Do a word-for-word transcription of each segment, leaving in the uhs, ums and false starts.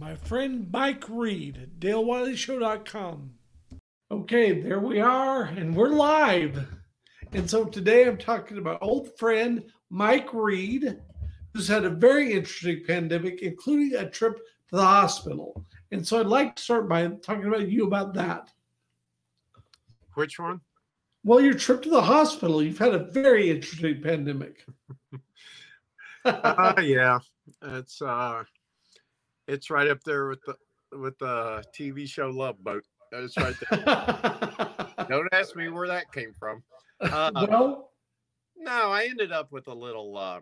my friend Mike Reed, Dale Wiley Show dot com. Okay, there we are, and we're live. And so today I'm talking about old friend Mike Reed, who's had a very interesting pandemic, including a trip to the hospital. And so I'd like to start by talking about you about that. Which one? Well, your trip to the hospital. You've had a very interesting pandemic. uh, yeah, it's uh, it's right up there with the with the T V show Love Boat. It's right there. Don't ask me where that came from. Uh, well, no, I ended up with a little. Uh,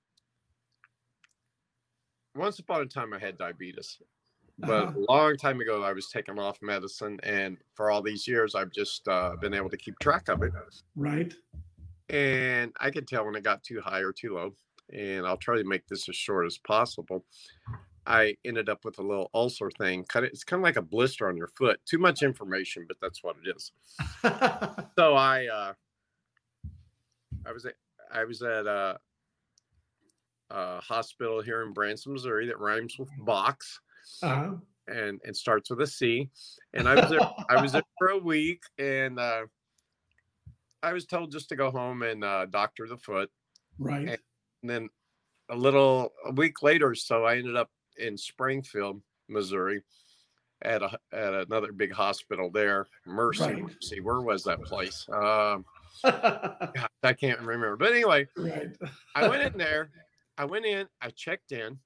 once upon a time, I had diabetes, but uh-huh. a long time ago, I was taking off medicine, and for all these years, I've just uh, been able to keep track of it. Right. And I could tell when it got too high or too low. And I'll try to make this as short as possible. I ended up with a little ulcer thing. Kind of, it's kind of like a blister on your foot. Too much information, but that's what it is. so I, uh, I was at, I was at a, a hospital here in Branson, Missouri that rhymes with box, uh-huh. and and starts with a C. And I was there. I was there for a week, and uh, I was told just to go home and uh, doctor the foot. Right. And, And then a little a week later or so, I ended up in Springfield, Missouri, at a at another big hospital there, Mercy. Right. Mercy. Where was that place? Um, God, I can't remember. But anyway, right. I went in there. I went in. I checked in,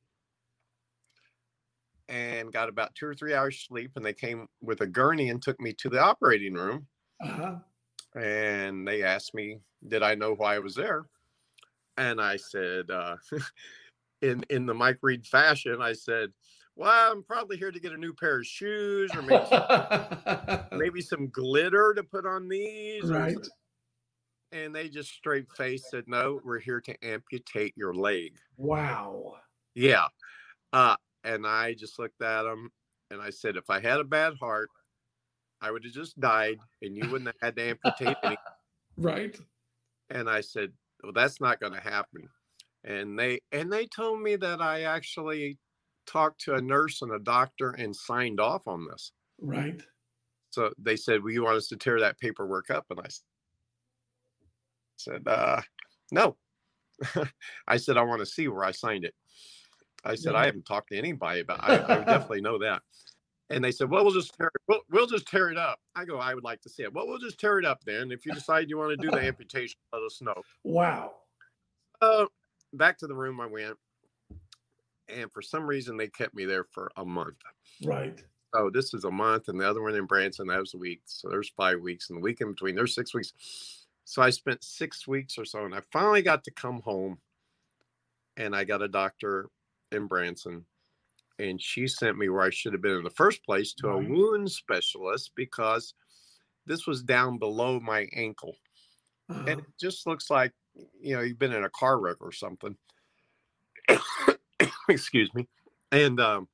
and got about two or three hours sleep. And they came with a gurney and took me to the operating room. Uh-huh. And they asked me, did I know why I was there? And I said, uh, in in the Mike Reed fashion, I said, well, I'm probably here to get a new pair of shoes, or maybe some, maybe some glitter to put on these. Right. Or, and they just straight face said, no, we're here to amputate your leg. Wow. Yeah. Uh, and I just looked at them and I said, if I had a bad heart, I would have just died and you wouldn't have had to amputate anything. Right. And I said, well, that's not going to happen. And they and they told me that I actually talked to a nurse and a doctor and signed off on this. Right. So they said, well, you want us to tear that paperwork up? And I said, uh, no. I said, I want to see where I signed it. I said, yeah. I haven't talked to anybody about it. I, I definitely know that. And they said, well, we'll just tear it, we'll, we'll just tear it up. I go, I would like to see it. Well, we'll just tear it up then. If you decide you want to do the amputation, let us know. Wow. Uh, back to the room I went. And for some reason, they kept me there for a month. Right. So this is a month, and the other one in Branson, that was a week. So there's five weeks. And the week in between, there's six weeks. So I spent six weeks or so, and I finally got to come home. And I got a doctor in Branson. And she sent me where I should have been in the first place, to a wound specialist, because this was down below my ankle. Uh-huh. And it just looks like, you know, you've been in a car wreck or something. Excuse me. And um,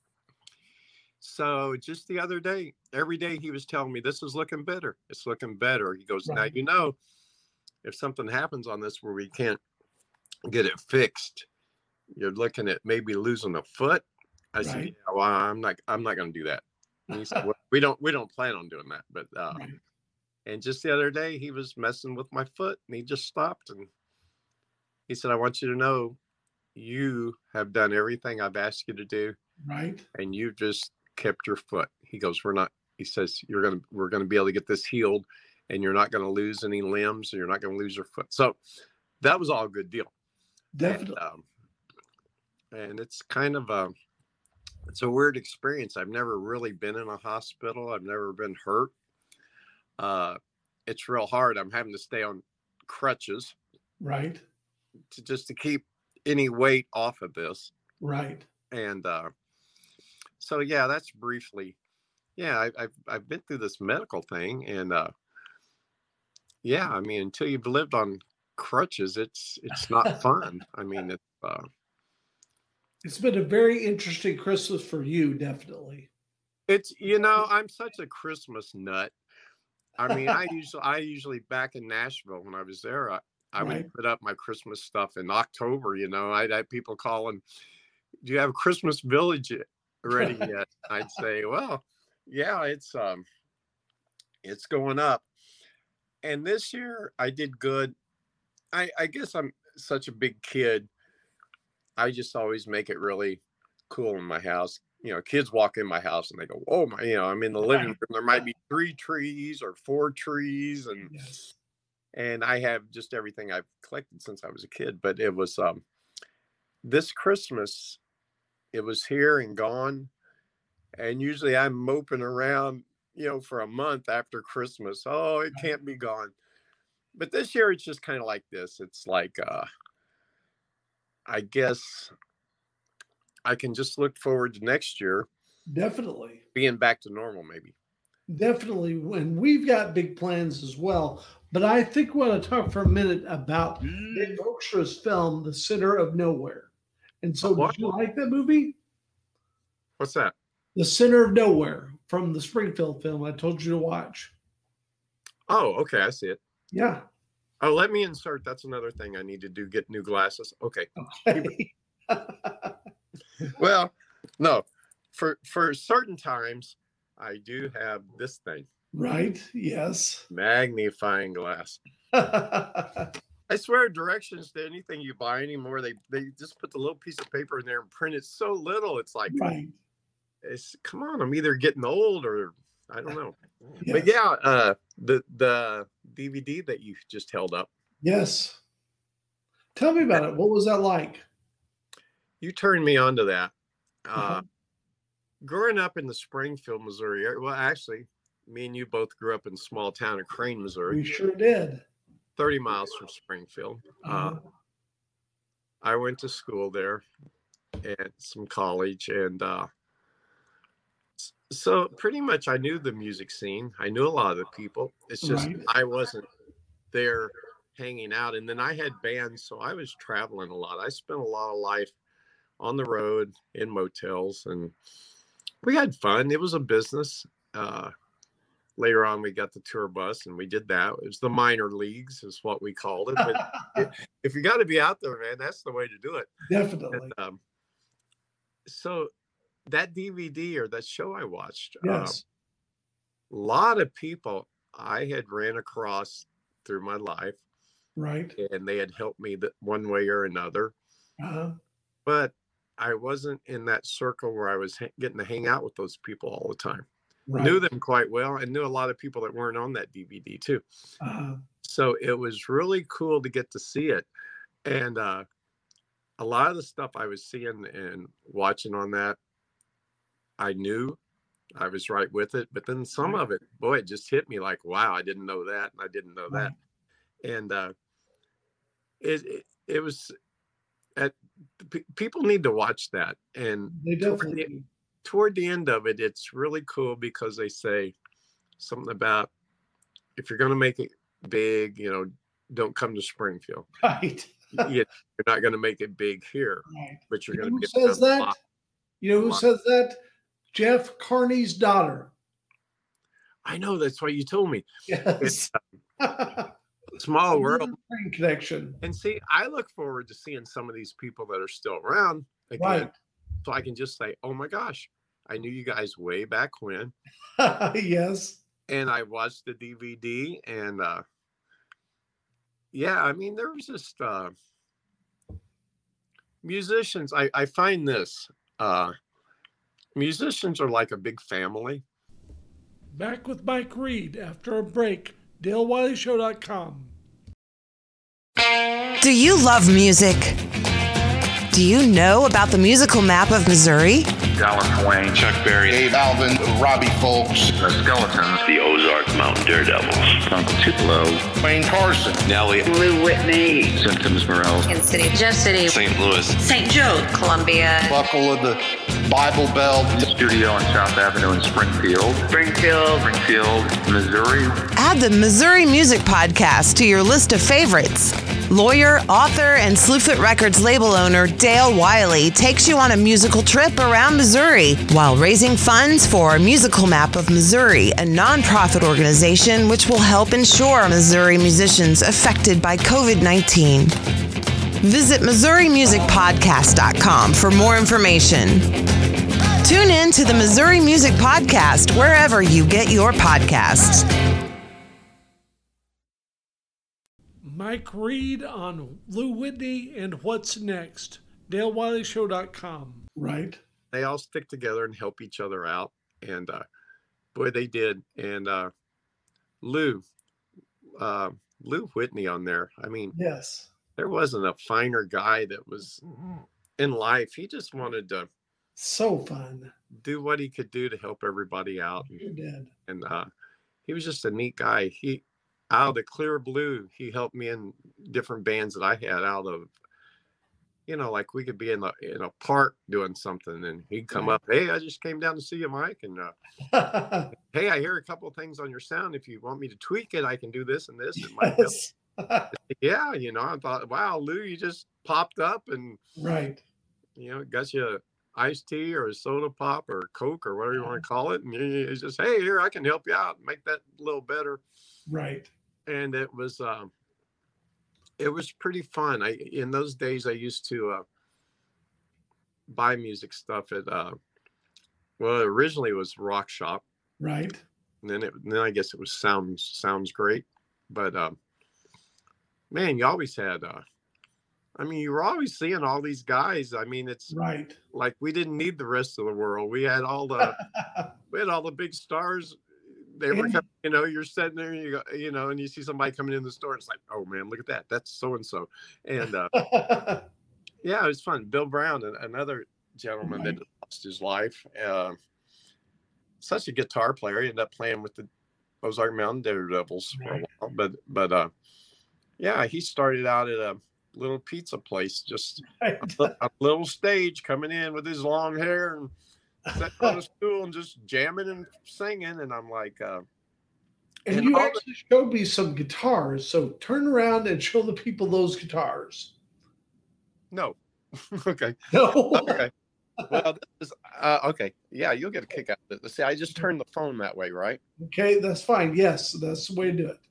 so just the other day, every day he was telling me, this is looking better. It's looking better. He goes, right. Now, you know, if something happens on this where we can't get it fixed, you're looking at maybe losing a foot. I right. said, yeah, well, I'm not, I'm not going to do that. And he said, well, we don't, we don't plan on doing that. But, uh, right. And just the other day he was messing with my foot and he just stopped. And he said, I want you to know you have done everything I've asked you to do. Right. And you've just kept your foot. He goes, we're not, he says, you're going to, we're going to be able to get this healed and you're not going to lose any limbs and you're not going to lose your foot. So that was all a good deal. Definitely. And, um, and it's kind of a, it's a weird experience. I've never really been in a hospital. I've never been hurt. Uh, it's real hard. I'm having to stay on crutches. Right. To just to keep any weight off of this. Right. And uh, so, yeah, that's briefly. Yeah, I, I've I've been through this medical thing, and uh, yeah, I mean, until you've lived on crutches, it's it's not fun. I mean, it's. Uh, It's been a very interesting Christmas for you, definitely. It's, you know, I'm such a Christmas nut. I mean, I usually, I usually back in Nashville when I was there, I, I right. would put up my Christmas stuff in October. You know, I'd have people calling, do you have a Christmas village ready yet. I'd say, well, yeah, it's um, it's going up. And this year I did good. I, I guess I'm such a big kid. I just always make it really cool in my house. You know, kids walk in my house and they go, oh my, you know, I'm in the living room. There might be three trees or four trees. And, Yes. and I have just everything I've collected since I was a kid. But it was um, this Christmas, it was here and gone. And usually I'm moping around, you know, for a month after Christmas. Oh, it can't be gone. But this year it's just kind of like this. It's like, uh, I guess I can just look forward to next year. Definitely. Being back to normal, maybe. Definitely. And we've got big plans as well. But I think we want to talk for a minute about Dave Hookstra's film, The Center of Nowhere. And so, What? did you like that movie? What's that? The Center of Nowhere, from the Springfield film I told you to watch. Oh, okay. I see it. Yeah. Oh, let me insert. That's another thing I need to do. Get new glasses. Okay. Okay. Well, no, for, for certain times I do have this thing, Right. Yes. magnifying glass. I swear directions to anything you buy anymore, they, they just put the little piece of paper in there and print it so little. It's like, Right. it's, come on, I'm either getting old or I don't know. Yes. But yeah, uh, the the D V D that you just held up, Yes. Tell me about it. What was that like? you turned me on to that. Uh, Uh-huh. Growing up in the Springfield, Missouri, area- well, actually, me and you both grew up in a small town of Crane, Missouri, We sure did. thirty miles from Springfield. Uh, Uh-huh. I went to school there at some college, and uh, s- so pretty much I knew the music scene. I knew a lot of the people. It's just Right. I wasn't there hanging out. And then I had bands, so I was traveling a lot. I spent a lot of life on the road in motels, and we had fun. It was a business. Uh, later on, we got the tour bus, and we did that. It was the minor leagues, is what we called it. But if you got to be out there, man, that's the way to do it. Definitely. And, um, so that D V D or that show I watched, Yes. a lot of people I had ran across through my life, Right. and they had helped me that one way or another. Uh-huh. But I wasn't in that circle where I was ha- getting to hang out with those people all the time. Right. Knew them quite well, and knew a lot of people that weren't on that D V D too. Uh-huh. So it was really cool to get to see it. And uh, a lot of the stuff I was seeing and watching on that, I knew I was right with it. But then some Right. of it, boy, it just hit me like, wow, I didn't know that. And I didn't know Right. that. And uh, it, it, it was, at, p- people need to watch that. And They toward definitely the, do. toward the end of it, it's really cool because they say something about if you're going to make it big, you know, don't come to Springfield. Right. You- You're not going to make it big here, Right. but you're You know going who to get says around the that? block. You know who Lot. says that? Jeff Carney's daughter. I know, that's what you told me. Yes. Small world. Train connection. And see, I look forward to seeing some of these people that are still around again, Right. so I can just say, oh my gosh, I knew you guys way back when. Yes. And I watched the D V D, and uh, yeah, I mean, there was just uh, musicians. I, I find this uh, musicians are like a big family. Back with Mike Reed after a break. Dale Wiley Show dot com. Do you love music? Do you know about the musical map of Missouri? Dallas Wayne, Chuck Berry, Dave Alvin, Robbie Folks, The Skeletons, The Ozark Mountain Daredevils, Uncle Tupelo, Wayne Carson, Nelly, Lou Whitney, Symptoms Morel, Kansas City, Jeff City, Saint Louis, Saint Joe, Columbia, Buckle of the Bible Belt, studio on South Avenue in Springfield, Springfield, Springfield, Missouri. Add the Missouri Music Podcast to your list of favorites. Lawyer, author, and Slewfoot Records label owner Dale Wiley takes you on a musical trip around Missouri while raising funds for Musical Map of Missouri, a nonprofit organization which will help ensure Missouri musicians affected by covid nineteen. Visit Missouri Music Podcast dot com for more information. Tune in to the Missouri Music Podcast wherever you get your podcasts. Mike Reed on Lou Whitney and What's Next. Dale Wiley Show dot com. Right. They all stick together and help each other out. And uh, boy, they did. And uh, Lou, uh, Lou Whitney on there. I mean, yes, there wasn't a finer guy that was in life. He just wanted to so fun do what he could do to help everybody out. He did. And uh, he was just a neat guy. He, out of the clear blue, he helped me in different bands that I had out of, you know, like we could be in a, in a park doing something and he'd come Right. up, hey, I just came down to see you, Mike. And uh, hey, I hear a couple of things on your sound. If you want me to tweak it, I can do this and this. It might help. Yes. Yeah, you know, I thought, wow, Lou, you just popped up and, Right. you know, got you a iced tea or a soda pop or Coke or whatever you want to call it. And it's just, hey, here, I can help you out, make that a little better. Right. And it was, um, it was pretty fun. I, in those days, I used to uh, buy music stuff at, uh, well, originally it was Rock Shop. Right. And then it, then I guess it was Sounds, Sounds Great. But, um, man, you always had, uh, I mean, you were always seeing all these guys. I mean, it's Right. like we didn't need the rest of the world. We had all the, we had all the big stars. They were, And- coming, you know, you're sitting there, and you go, you know, and you see somebody coming in the store. It's like, oh man, look at that. That's so and so. And uh, yeah, it was fun. Bill Brown, another gentleman Right. that lost his life. Uh, such a guitar player. He ended up playing with the Ozark Mountain Daredevils for a Right. while. But but uh, yeah, he started out at a little pizza place, just Right. a, a little stage, coming in with his long hair and sitting on a stool and just jamming and singing. And I'm like, uh, And and you all the- actually showed me some guitars. So turn around and show the people those guitars. no. Okay. No. Okay. Well, this is, uh, okay. Yeah, you'll get a kick out of it. See, I just turned the phone that way, right? Okay, that's fine. Yes, that's the way to do it.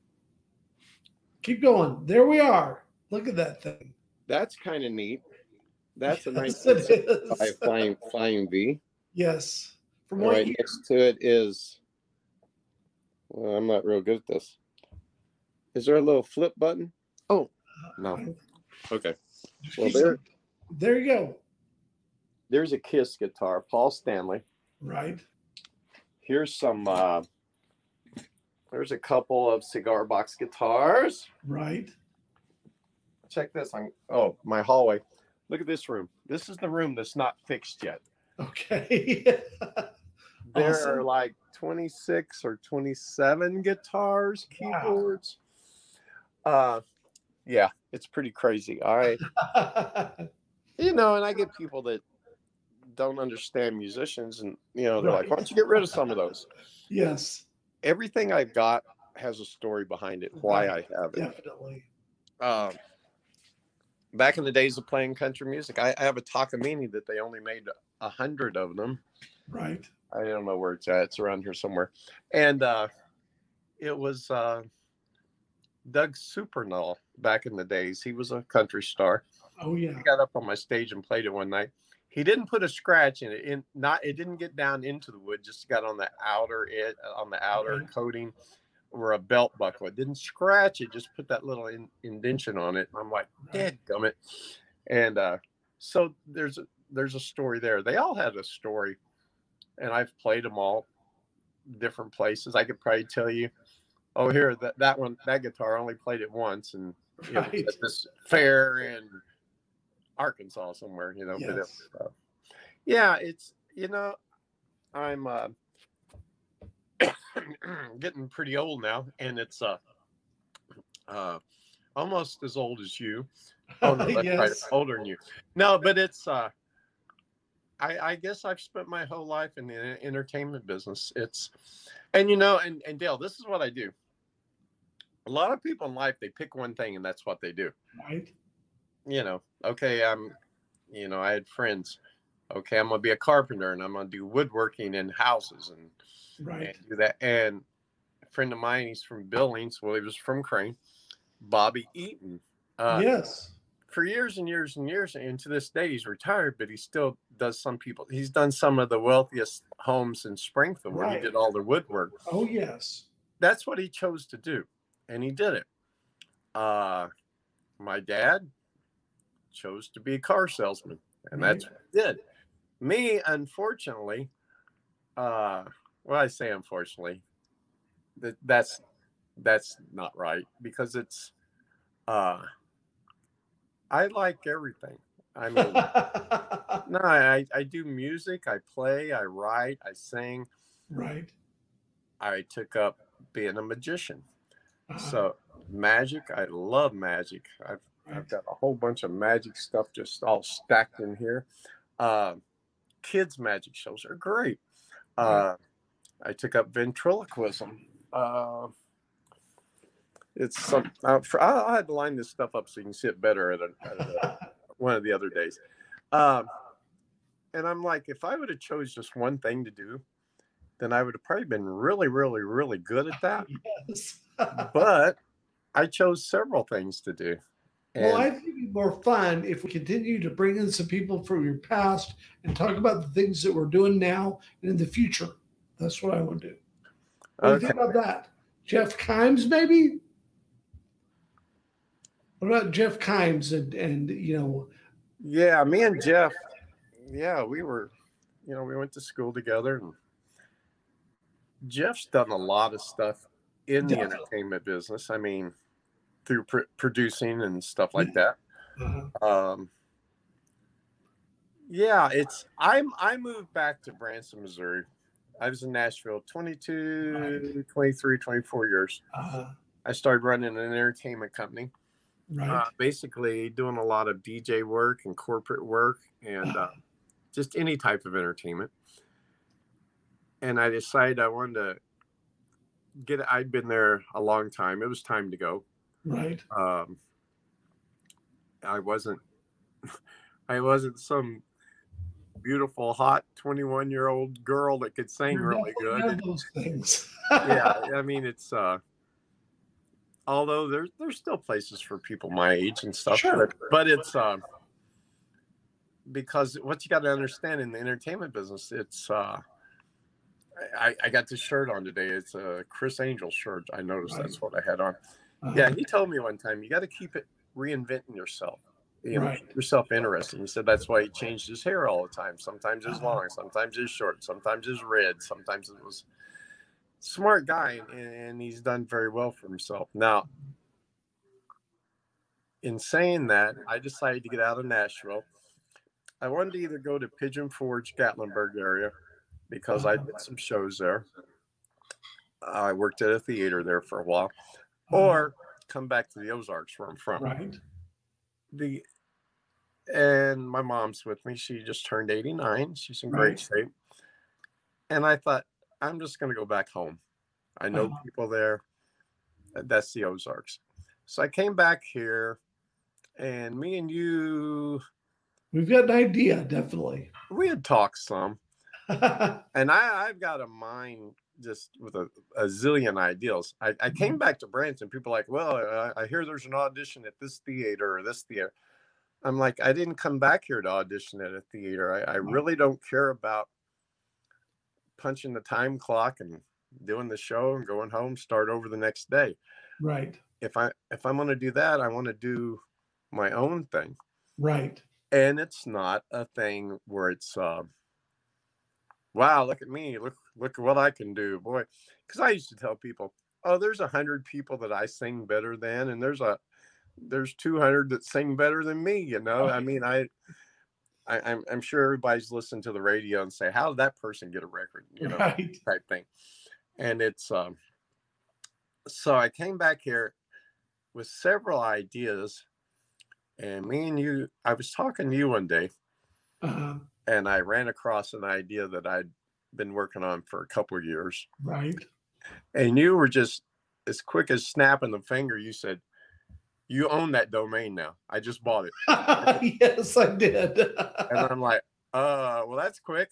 Keep going. There we are. Look at that thing. That's kind of neat. That's a Yes, nineteen it seventy-five is. flying flying V. Yes. From All what right, year? next to it is. Well, I'm not real good at this. Is there a little flip button? Oh, no. Okay. Well, there, There you go. there's a Kiss guitar, Paul Stanley. Right. Here's some. Uh, there's a couple of cigar box guitars. Right. Check this on. Oh, my hallway. Look at this room. This is the room that's not fixed yet. Okay. There Awesome. are like twenty-six or twenty-seven guitars, Wow. keyboards. Uh, yeah, it's pretty crazy. I, you know, and I get people that don't understand musicians, and you know, they're like, Right. "Why don't you get rid of some of those?" Yes, Everything I've got has a story behind it. Why I have it. definitely. Um, back in the days of playing country music, I, I have a Takamine that they only made a hundred of them. Right. I don't know where it's at. It's around here somewhere. And uh, it was uh, Doug Supernull back in the days. He was a country star. Oh yeah. He got up on my stage and played it one night. He didn't put a scratch in it. In not, it didn't get down into the wood. Just got on the outer it on the outer Okay. coating or a belt buckle. It didn't scratch it. Just put that little in, indentation on it. I'm like, Right. dadgummit. And uh, so there's a, there's a story there. They all had a story, and I've played them all different places. I could probably tell you, oh, here that that one that guitar I only played it once, and you know, Right. at this fair in Arkansas somewhere, you know. But it, Yes. uh, yeah, it's you know, I'm uh, getting pretty old now, and it's uh, uh, almost as old as you. Oh no, that's right, Yes. older than you. No, but it's uh, I I guess I've spent my whole life in the entertainment business. It's, and you know, and and Dale, this is what I do. A lot of people in life, they pick one thing and that's what they do. Right. You know, okay, I'm, you know, I had friends. Okay, I'm gonna be a carpenter and I'm gonna do woodworking in houses and, Right. and do that. And a friend of mine, he's from Billings. Well, he was from Crane. Bobby Eaton. Uh, Yes. for years and years and years, and to this day he's retired, but he still does some people. He's done some of the wealthiest homes in Springfield where Right. he did all the woodwork. Oh, yes. That's what he chose to do, and he did it. Uh, my dad chose to be a car salesman, and Right. that's what he did. Me, unfortunately, uh, well, I say unfortunately, that that's that's not right, because it's uh, I like everything. I mean, no, I I do music, I play, I write, I sing. Right. I took up being a magician. Uh, So magic, I love magic. I've I've got a whole bunch of magic stuff just all stacked in here. Uh, kids' magic shows are great. Uh, I took up ventriloquism. Uh, it's some. Uh, for, I'll, I'll have to line this stuff up so you can see it better at, a, at a, one of the other days. Um, and I'm like, if I would have chose just one thing to do, then I would have probably been really, really, really good at that. yes. But I chose several things to do. Well, And I think it'd be more fun if we continue to bring in some people from your past and talk about the things that we're doing now and in the future. That's what I want to do. What do you think about that? Jeff Kimes, maybe? What about Jeff Kimes and, and you know, yeah, me and Jeff, yeah, we were, you know, we went to school together, and Jeff's done a lot of stuff in the Definitely. entertainment business. I mean, through pr- producing and stuff like that. uh, Um, yeah, it's I'm I moved back to Branson, Missouri. I was in Nashville twenty-two, twenty-three, twenty-four years. uh, I started running an entertainment company, right. uh, basically doing a lot of D J work and corporate work and uh, just any type of entertainment. And I decided I wanted to get, I'd been there a long time. It was time to go. Right. Um, I wasn't, I wasn't some beautiful, hot twenty-one year old girl that could sing You're really definitely good. none of those things. Yeah. I mean, it's, uh, although there's, there's still places for people my age and stuff, Sure. but, but it's, um, because what you got to understand in the entertainment business, it's, uh, I, I got this shirt on today. It's a Chris Angel shirt. I noticed Right. that's what I had on. Uh, Yeah, he told me one time, you got to keep it reinventing yourself. You know, Right. keep yourself interesting. He said that's why he changed his hair all the time. Sometimes it's Uh-huh. long, sometimes it's short, sometimes it's red, sometimes it was. Smart guy, and, and he's done very well for himself. Now, in saying that, I decided to get out of Nashville. I wanted to either go to Pigeon Forge, Gatlinburg area, because I did some shows there. I worked at a theater there for a while, or come back to the Ozarks where I'm from. right. The and my mom's with me. She just turned eighty-nine. She's in great Right. shape. And I thought, I'm just going to go back home. I know Uh-huh. people there. That's the Ozarks. So I came back here, and me and you, We've got an idea, definitely. we had talked some. right. And I, I've got a mind just with a, a zillion ideals. I, I came back to Branson. People are like, well, I, I hear there's an audition at this theater or this theater. I'm like, I didn't come back here to audition at a theater. I, I really don't care about punching the time clock and doing the show and going home, start over the next day. If I if I'm going to do that, I want to do my own thing. Right. And it's not a thing where it's uh, wow, look at me, look look at what I can do, boy. Because I used to tell people, oh, there's a hundred people that I sing better than, and there's a there's two hundred that sing better than me. You know, I mean, I. I, I'm, I'm sure everybody's listening to the radio and say, how did that person get a record? You know, Right. type thing. And it's, um, so I came back here with several ideas, and me and you, I was talking to you one day, Uh, and I ran across an idea that I'd been working on for a couple of years. right. And you were just as quick as snapping the finger. You said, you own that domain now. I just bought it. Yes, I did. And I'm like, uh, well, that's quick.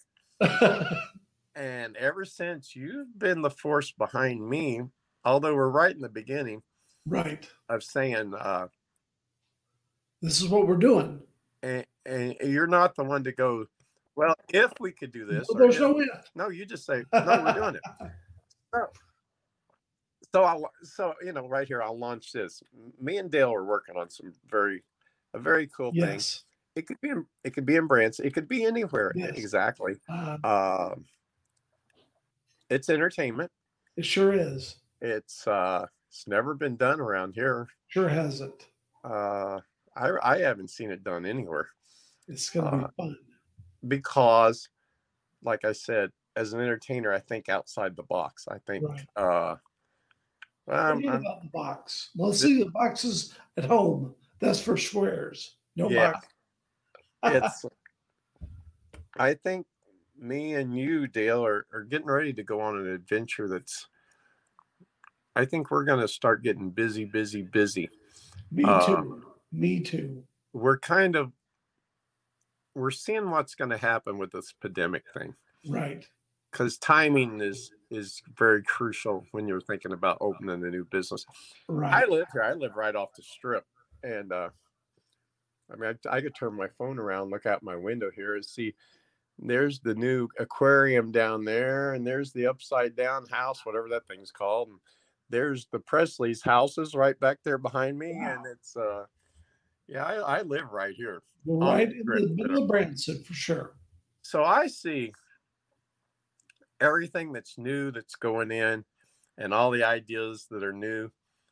And ever since, you've been the force behind me, although we're right in the beginning right. of saying, uh, This is what we're doing. And, and you're not the one to go, well, if we could do this. Well, there's if, no if. No, you just say, no, we're doing it. So, so, I'll, so, you know, right here, I'll launch this. Me and Dale are working on some very, a very cool Yes. thing. It could be, in, it could be in Branson. It could be anywhere. Yes. Exactly. Uh, Uh, it's entertainment. it sure is. It's, uh, it's never been done around here. Sure hasn't. Uh, I, I haven't seen it done anywhere. It's going to Uh, be fun. Because, like I said, as an entertainer, I think outside the box. I think, Right. uh, I'm, Forget I'm, about the box. Well, see the boxes at home. That's for squares. No Yeah. box. it's, I think me and you, Dale, are, are getting ready to go on an adventure that's, I think we're going to start getting busy, busy, busy. Me uh, too. Me too. We're kind of, we're seeing what's going to happen with this pandemic thing. Right. Because timing is is very crucial when you're thinking about opening a new business. Right. I live here. I live right off the strip, and uh, I mean, I, I could turn my phone around, look out my window here, and see there's the new aquarium down there, and there's the upside down house, whatever that thing's called, and there's the Presley's houses right back there behind me, Wow. and it's uh, yeah, I, I live right here. We're on right the in strip, the you middle know. of Branson for sure. So I see everything that's new that's going in and all the ideas that are new.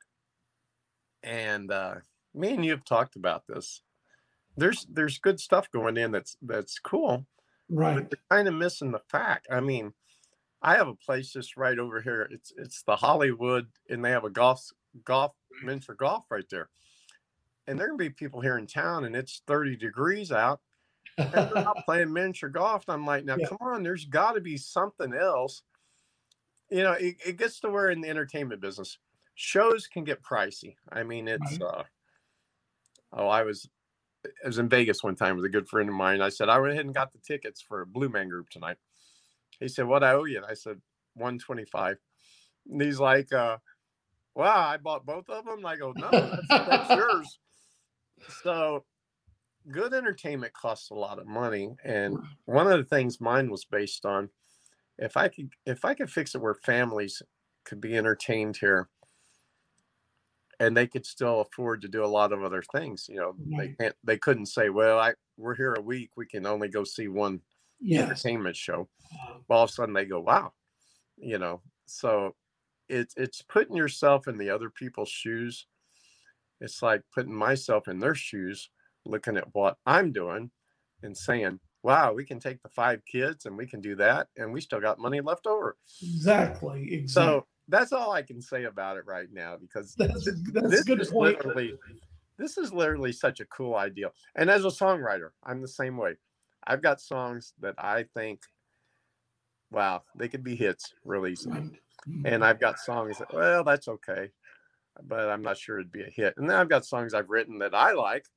And uh, me and you have talked about this. There's there's good stuff going in that's that's cool, Right. but they're kind of missing the fact. I mean, I have a place just right over here. It's it's the Hollywood, and they have a golf golf miniature golf right there. And there can be people here in town, and it's thirty degrees out, and they're not playing miniature golf. And I'm like, now Yeah. come on, there's got to be something else. You know, it, it gets to where in the entertainment business, shows can get pricey. I mean, it's Right. uh, oh, I was I was in Vegas one time with a good friend of mine. I said I went ahead and got the tickets for a Blue Man Group tonight. He said, "What I owe you?" And I said, one twenty-five. And he's like, uh, "Wow, I bought both of them." And I go, "No, that's, that's yours." So good entertainment costs a lot of money. And one of the things mine was based on, if I could, if I could fix it where families could be entertained here and they could still afford to do a lot of other things, you know, they Right. can't, they couldn't say, well, I, we're here a week, we can only go see one Yes. entertainment show. Well, all of a sudden they go, wow, you know, so it's, it's putting yourself in the other people's shoes. It's like putting myself in their shoes, looking at what I'm doing and saying, wow, we can take the five kids and we can do that. And we still got money left over. Exactly. Exactly. So that's all I can say about it right now, because That's, this, that's this a good is point. literally, this is literally such a cool idea. And as a songwriter, I'm the same way. I've got songs that I think, wow, they could be hits real easily. Right. And I've got songs that, well, that's okay, but I'm not sure it'd be a hit. And then I've got songs I've written that I like,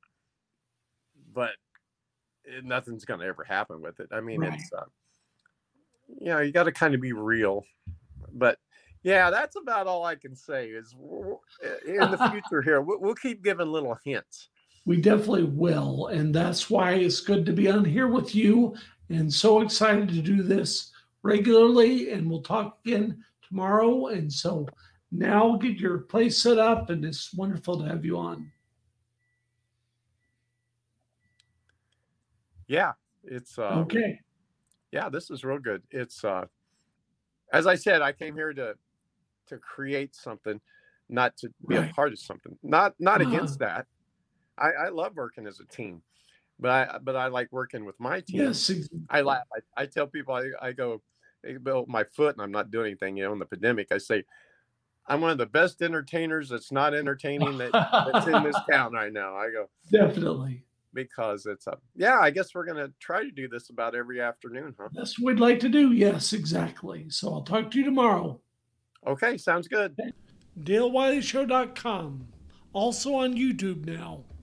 but it, nothing's going to ever happen with it. I mean, Right. it's, uh, you know, you got to kind of be real. But yeah, that's about all I can say is w- w- in the future here, we'll, we'll keep giving little hints. We definitely will. And that's why it's good to be on here with you, and so excited to do this regularly. And we'll talk again tomorrow. And so now get your place set up, and it's wonderful to have you on. Yeah, it's, uh, Okay. yeah, this is real good. It's, uh, as I said, I came here to, to create something, not to be Right. a part of something, not, not Uh-huh. against that. I, I love working as a team, but I, but I like working with my team. Yes. ex- I laugh. I, I tell people, I, I go, they built my foot and I'm not doing anything, you know, in the pandemic. I say, I'm one of the best entertainers that's not entertaining that, that's in this town right now. I go, Definitely. because it's a, yeah, I guess we're going to try to do this about every afternoon, huh? That's what we'd like to do. Yes, exactly. So I'll talk to you tomorrow. Okay. Sounds good. Dale Wiley Show dot com. Also on YouTube now.